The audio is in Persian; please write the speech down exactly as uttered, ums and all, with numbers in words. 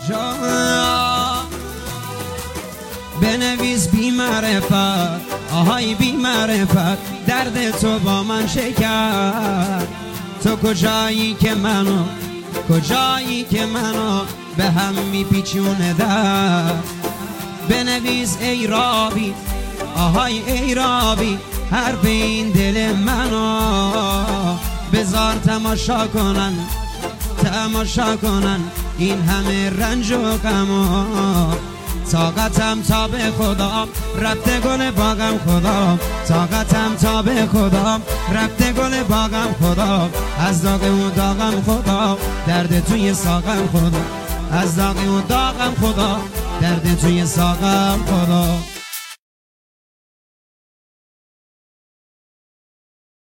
جان بنویس بی معرفت، آهای بی معرفت، درد تو با من شکر. تو کجایی که منو، کجایی که منو به هم میپیچونه در. بنویس ای رابی، آهای ای رابی، حرف این دل منو بذار تماشا کنن، تماشا کنن این همه رنج و غمو. طاقتم تا به خدا رفته گل باغم خدا، طاقتم تا به خدا رفته گل باغم خدا. از داغ و داغم خدا، درد توی ساقم خدا، از داغ و داغم خدا، درد توی ساقم خدا.